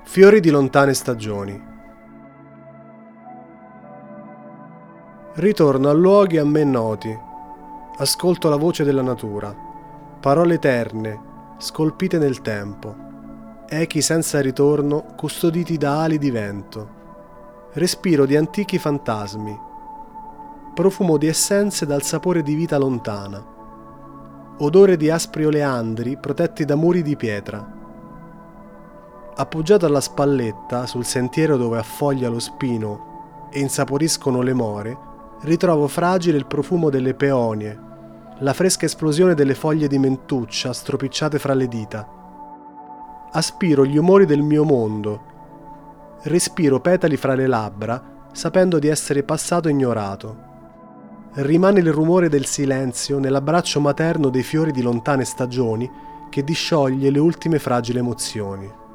Fiori di lontane stagioni. Ritorno a luoghi a me noti, ascolto la voce della natura, parole eterne, scolpite nel tempo, echi senza ritorno custoditi da ali di vento, respiro di antichi fantasmi, profumo di essenze dal sapore di vita lontana, odore di aspri oleandri protetti da muri di pietra. Appoggiato alla spalletta, sul sentiero dove affoglia lo spino e insaporiscono le more, ritrovo fragile il profumo delle peonie, la fresca esplosione delle foglie di mentuccia stropicciate fra le dita. Aspiro gli umori del mio mondo, respiro petali fra le labbra, sapendo di essere passato ignorato. Rimane il rumore del silenzio nell'abbraccio materno dei fiori di lontane stagioni che discioglie le ultime fragili emozioni.